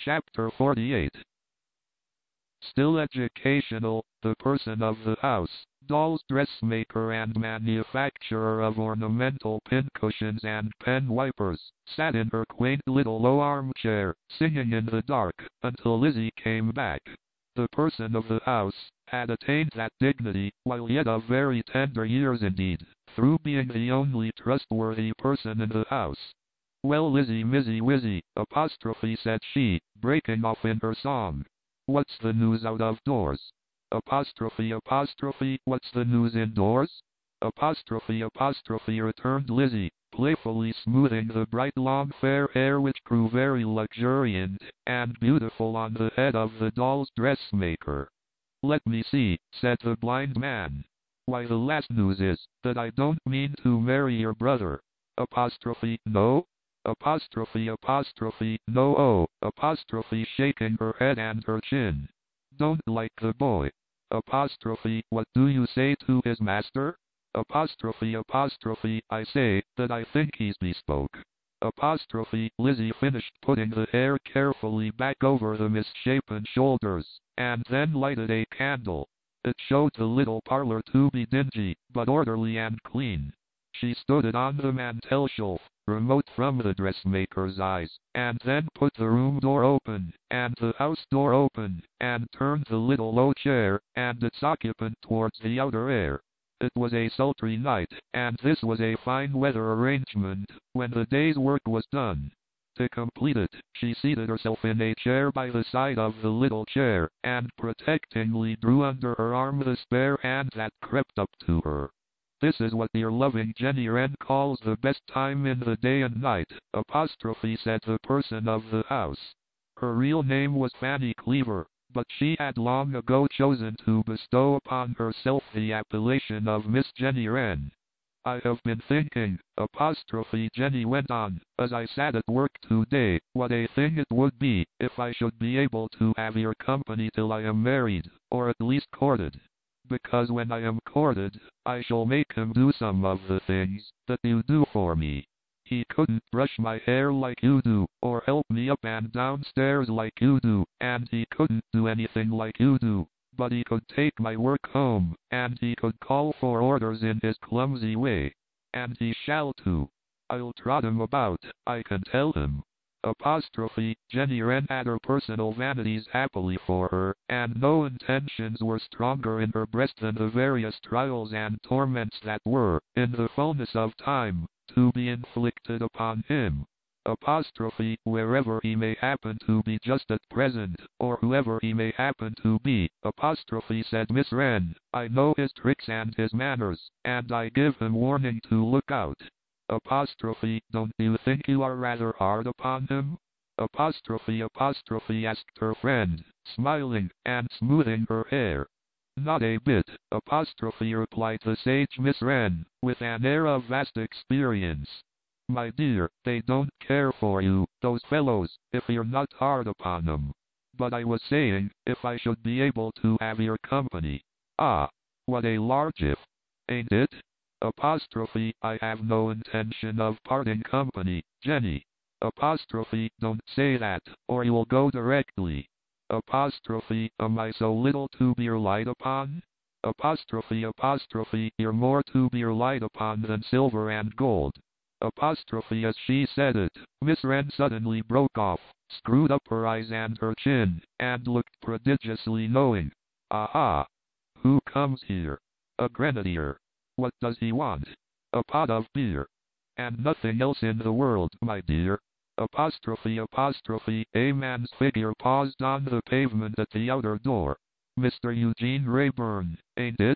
Chapter 48. Still educational, the person of the house, dolls dressmaker and manufacturer of ornamental pincushions and pen wipers, sat in her quaint little low armchair, singing in the dark, until Lizzie came back. The person of the house had attained that dignity, while yet of very tender years indeed, through being the only trustworthy person in the house. "Well, Lizzie, Mizzie, Wizzie," said she, breaking off in her song. "What's the news out of doors? What's the news indoors?" Returned Lizzie, playfully smoothing the bright long fair hair which grew very luxuriant and beautiful on the head of the doll's dressmaker. "Let me see," said the blind man. "Why, the last news is, that I don't mean to marry your brother. No? No, shaking her head and her chin. Don't like the boy. What do you say to his master? I say, that I think he's bespoke. Lizzie finished putting the hair carefully back over the misshapen shoulders, and then lighted a candle. It showed the little parlor to be dingy, but orderly and clean. She stood it on the mantelshelf, remote from the dressmaker's eyes, and then put the room door open, and the house door open, and turned the little low chair, and its occupant towards the outer air. It was a sultry night, and this was a fine weather arrangement, when the day's work was done. To complete it, she seated herself in a chair by the side of the little chair, and protectingly drew under her arm the spare hand that crept up to her. "This is what your loving Jenny Wren calls the best time in the day and night," said the person of the house. Her real name was Fanny Cleaver, but she had long ago chosen to bestow upon herself the appellation of Miss Jenny Wren. "I have been thinking," Jenny went on, "as I sat at work today, what a thing it would be, if I should be able to have your company till I am married, or at least courted. Because when I am courted, I shall make him do some of the things that you do for me. He couldn't brush my hair like you do, or help me up and down stairs like you do, and he couldn't do anything like you do. But he could take my work home, and he could call for orders in his clumsy way. And he shall too. I'll trot him about, I can tell him." Jenny Wren had her personal vanities happily for her, and no intentions were stronger in her breast than the various trials and torments that were, in the fullness of time, to be inflicted upon him. Wherever he may happen to be just at present, or whoever he may happen to be, said Miss Wren, "I know his tricks and his manners, and I give him warning to look out. Don't you think you are rather hard upon him?" Asked her friend, smiling, and smoothing her hair. "Not a bit," replied the sage Miss Wren, with an air of vast experience. "My dear, they don't care for you, those fellows, if you're not hard upon them. But I was saying, if I should be able to have your company. Ah, what a large if, ain't it? I have no intention of parting company, Jenny. Don't say that, or you'll go directly. Am I so little to be relied upon? You're more to be relied upon than silver and gold." As she said it, Miss Wren suddenly broke off, screwed up her eyes and her chin, and looked prodigiously knowing. "Aha! Who comes here? A grenadier. What does he want? A pot of beer. And nothing else in the world, my dear." A man's figure paused on the pavement at the outer door. "Mr. Eugene Rayburn, ain't it?"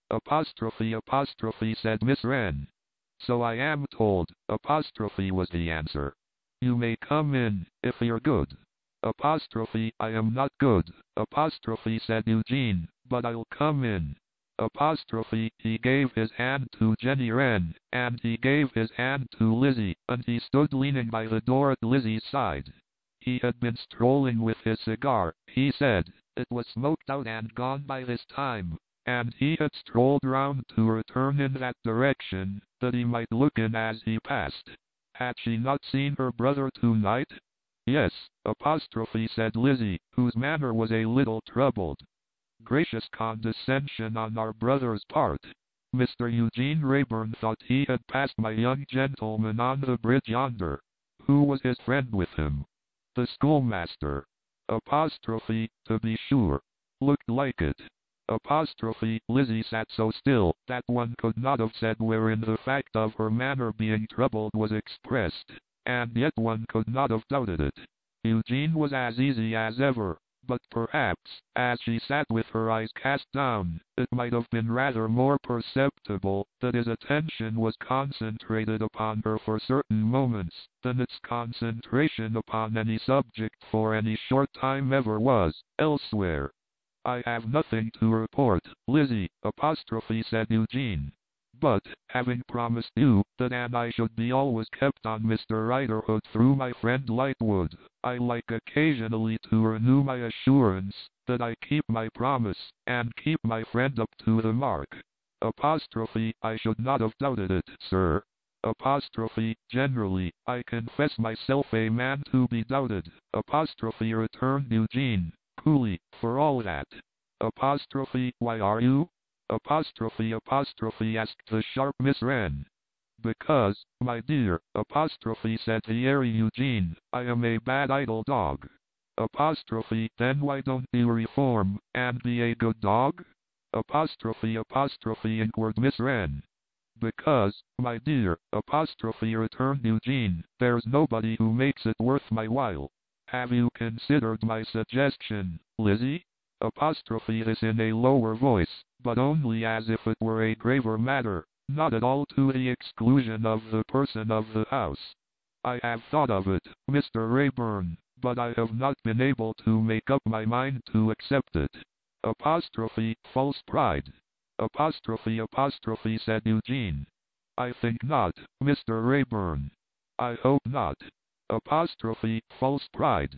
Said Miss Wren. "So I am told," was the answer. "You may come in, if you're good." "I am not good," said Eugene, "but I'll come in." He gave his hand to Jenny Wren, and he gave his hand to Lizzie, and he stood leaning by the door at Lizzie's side. He had been strolling with his cigar, he said. It was smoked out and gone by this time, and he had strolled round to return in that direction, that he might look in as he passed. Had she not seen her brother tonight? Yes, said Lizzie, whose manner was a little troubled. Gracious condescension on our brother's part. Mr. Eugene Rayburn thought he had passed my young gentleman on the bridge yonder. Who was his friend with him? The schoolmaster. To be sure. Looked like it. Lizzie sat so still that one could not have said wherein the fact of her manner being troubled was expressed, and yet one could not have doubted it. Eugene was as easy as ever, but perhaps, as she sat with her eyes cast down, it might have been rather more perceptible that his attention was concentrated upon her for certain moments than its concentration upon any subject for any short time ever was, elsewhere. I have nothing to report, Lizzie, said Eugene. But, having promised you that I should be always kept on Mr. Riderhood through my friend Lightwood, I like occasionally to renew my assurance that I keep my promise, and keep my friend up to the mark. I should not have doubted it, sir. Generally, I confess myself a man to be doubted, returned Eugene, coolly, for all that. Why are you? Asked the sharp Miss Wren. Because, my dear, said the airy Eugene, I am a bad idle dog. Then why don't you reform, and be a good dog? Inquired Miss Wren. Because, my dear, returned Eugene, there's nobody who makes it worth my while. Have you considered my suggestion, Lizzie? This in a lower voice, but only as if it were a graver matter, not at all to the exclusion of the person of the house. I have thought of it, Mr. Rayburn, but I have not been able to make up my mind to accept it. False pride. Said Eugene. I think not, Mr. Rayburn. I hope not. False pride.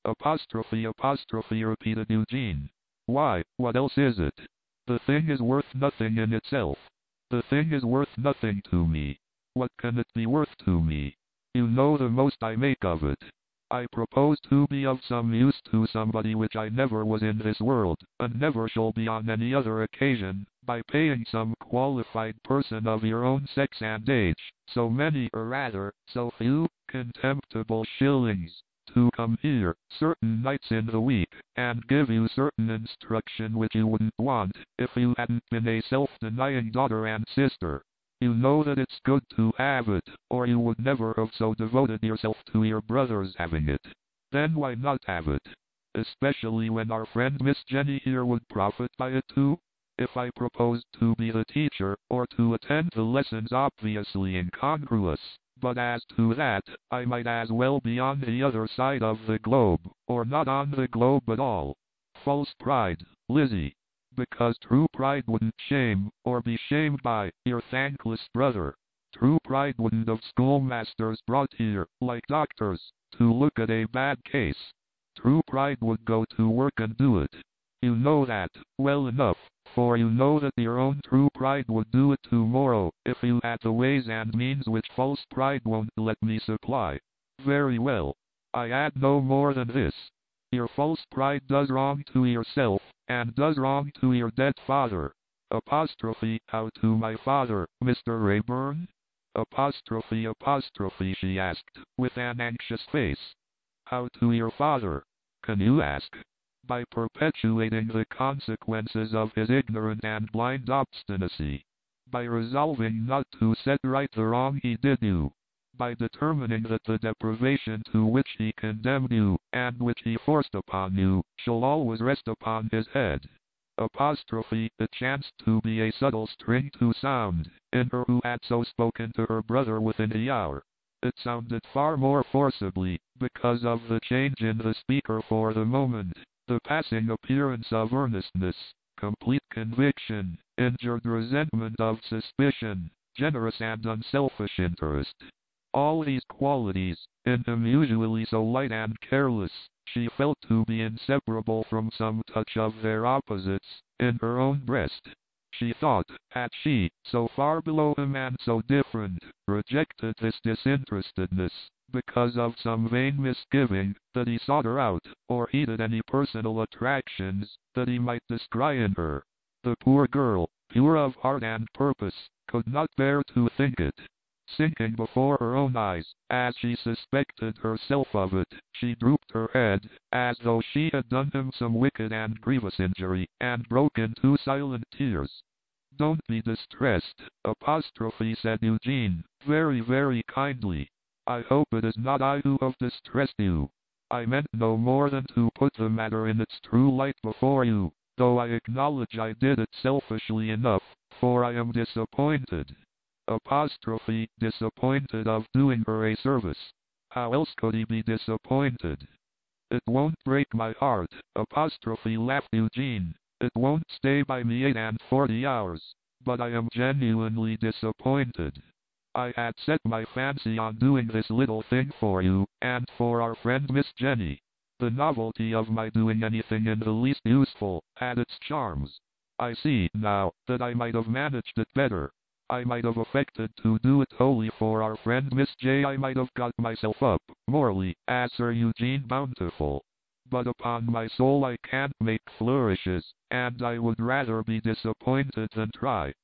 Repeated Eugene. Why, what else is it? The thing is worth nothing in itself. The thing is worth nothing to me. What can it be worth to me? You know the most I make of it. I propose to be of some use to somebody which I never was in this world, and never shall be on any other occasion, by paying some qualified person of your own sex and age, so many or rather, so few, contemptible shillings, to come here, certain nights in the week, and give you certain instruction which you wouldn't want, if you hadn't been a self-denying daughter and sister. You know that it's good to have it, or you would never have so devoted yourself to your brother's having it. Then why not have it? Especially when our friend Miss Jenny here would profit by it too? If I proposed to be the teacher, or to attend the lessons obviously incongruous, but as to that, I might as well be on the other side of the globe, or not on the globe at all. False pride, Lizzie. Because true pride wouldn't shame, or be shamed by, your thankless brother. True pride wouldn't have schoolmasters brought here, like doctors, to look at a bad case. True pride would go to work and do it. You know that, well enough, for you know that your own true pride would do it tomorrow, if you had the ways and means which false pride won't let me supply. Very well. I add no more than this. Your false pride does wrong to yourself, and does wrong to your dead father. How to my father, Mr. Rayburn? She asked, with an anxious face. How to your father? Can you ask? By perpetuating the consequences of his ignorant and blind obstinacy. By resolving not to set right the wrong he did you. By determining that the deprivation to which he condemned you, and which he forced upon you, shall always rest upon his head. It chanced to be a subtle string to sound, in her who had so spoken to her brother within the hour. It sounded far more forcibly, because of the change in the speaker for the moment, the passing appearance of earnestness, complete conviction, injured resentment of suspicion, generous and unselfish interest. All these qualities, in him usually so light and careless, she felt to be inseparable from some touch of their opposites, in her own breast. She thought, had she, so far below him and so different, rejected this disinterestedness, because of some vain misgiving that he sought her out, or heeded any personal attractions that he might descry in her. The poor girl, pure of heart and purpose, could not bear to think it. Sinking before her own eyes, as she suspected herself of it, she drooped her head, as though she had done him some wicked and grievous injury, and broke into silent tears. "Don't be distressed," said Eugene, very, very kindly. "I hope it is not I who have distressed you. I meant no more than to put the matter in its true light before you, though I acknowledge I did it selfishly enough, for I am disappointed. Disappointed of doing her a service. How else could he be disappointed?" "It won't break my heart," laughed Eugene. "It won't stay by me 48 hours. But I am genuinely disappointed. I had set my fancy on doing this little thing for you, and for our friend Miss Jenny. The novelty of my doing anything in the least useful had its charms. I see, now, that I might have managed it better. I might have affected to do it wholly for our friend Miss J. I might have got myself up, morally, as Sir Eugene Bountiful. But upon my soul I can't make flourishes, and I would rather be disappointed than try."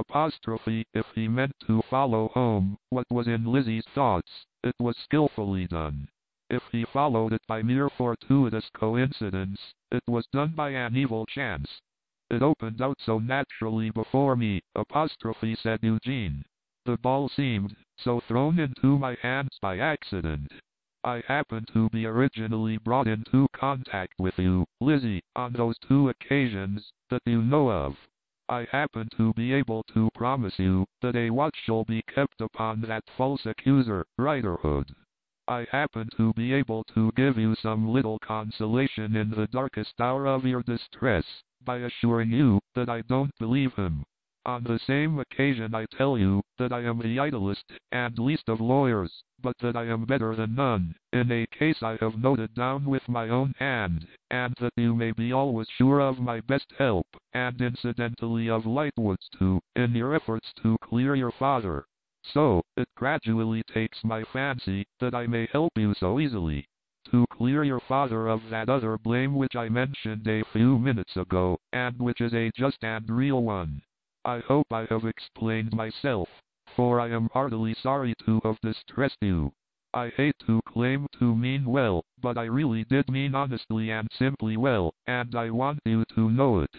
If he meant to follow home what was in Lizzie's thoughts, it was skillfully done. If he followed it by mere fortuitous coincidence, it was done by an evil chance. "It opened out so naturally before me," said Eugene. "The ball seemed so thrown into my hands by accident. I happened to be originally brought into contact with you, Lizzie, on those 2 occasions that you know of. I happen to be able to promise you that a watch shall be kept upon that false accuser, Riderhood. I happen to be able to give you some little consolation in the darkest hour of your distress, by assuring you that I don't believe him. On the same occasion I tell you that I am the idlest and least of lawyers, but that I am better than none, in a case I have noted down with my own hand, and that you may be always sure of my best help, and incidentally of Lightwood's too, in your efforts to clear your father. So, it gradually takes my fancy that I may help you so easily. To clear your father of that other blame which I mentioned a few minutes ago, and which is a just and real one. I hope I have explained myself, for I am heartily sorry to have distressed you. I hate to claim to mean well, but I really did mean honestly and simply well, and I want you to know it.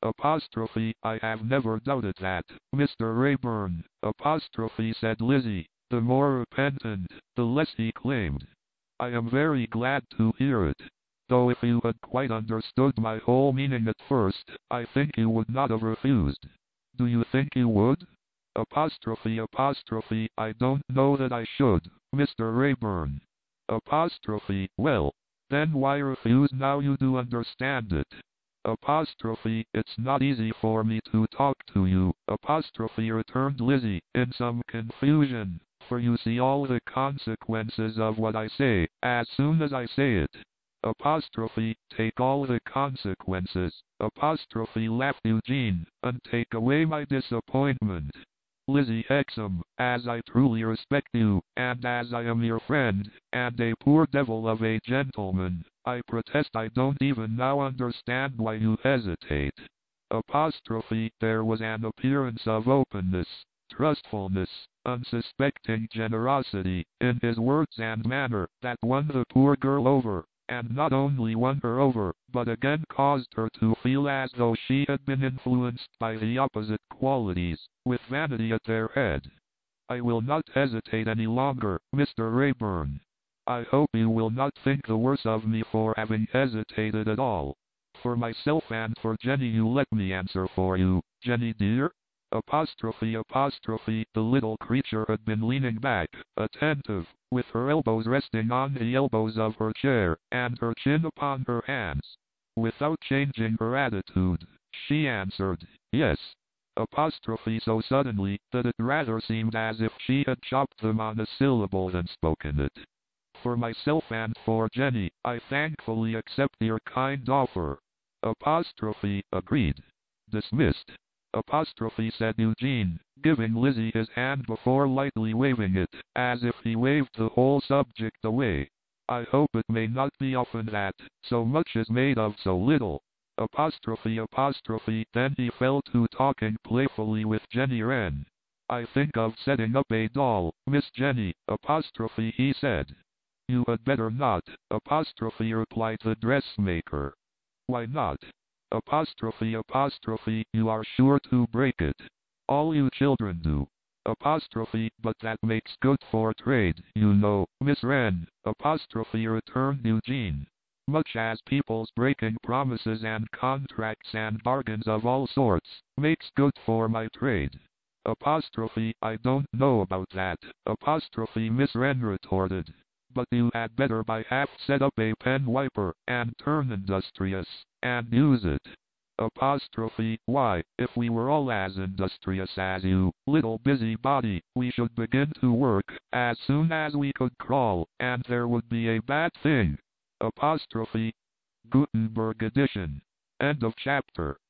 I have never doubted that, Mr. Raeburn, said Lizzie, the more repentant, the less he claimed. I am very glad to hear it. Though if you had quite understood my whole meaning at first, I think you would not have refused. Do you think you would? I don't know that I should, Mr. Raeburn. Well, then why refuse now you do understand it? It's not easy for me to talk to you, returned Lizzie, in some confusion, for you see all the consequences of what I say, as soon as I say it. Take all the consequences, laughed Eugene, and take away my disappointment. Lizzie Hexam, as I truly respect you, and as I am your friend, and a poor devil of a gentleman, I protest I don't even now understand why you hesitate. There was an appearance of openness, trustfulness, unsuspecting generosity, in his words and manner, that won the poor girl over, and not only won her over, but again caused her to feel as though she had been influenced by the opposite qualities, with vanity at their head. I will not hesitate any longer, Mr. Raeburn. I hope you will not think the worse of me for having hesitated at all. For myself and for Jenny you let me answer for you, Jenny dear. The little creature had been leaning back, attentive, with her elbows resting on the elbows of her chair, and her chin upon her hands. Without changing her attitude, she answered, yes. So suddenly, that it rather seemed as if she had chopped them on a syllable than spoken it. For myself and for Jenny, I thankfully accept your kind offer. Agreed. Dismissed. Apostrophe, said Eugene, giving Lizzie his hand before lightly waving it, as if he waved the whole subject away. I hope it may not be often that so much is made of so little. Apostrophe, apostrophe. Then he fell to talking playfully with Jenny Wren. I think of setting up a doll, Miss Jenny, apostrophe, he said. You had better not, apostrophe, replied the dressmaker. Why not? Apostrophe, apostrophe, you are sure to break it. All you children do. Apostrophe, but that makes good for trade, you know, Miss Wren, apostrophe, returned Eugene. Much as people's breaking promises and contracts and bargains of all sorts makes good for my trade. Apostrophe, I don't know about that, apostrophe, Miss Wren retorted. But you had better by half set up a pen wiper, and turn industrious, and use it. Apostrophe, why, if we were all as industrious as you, little busybody, we should begin to work as soon as we could crawl, and there would be a bad thing. Apostrophe. Gutenberg edition. End of chapter.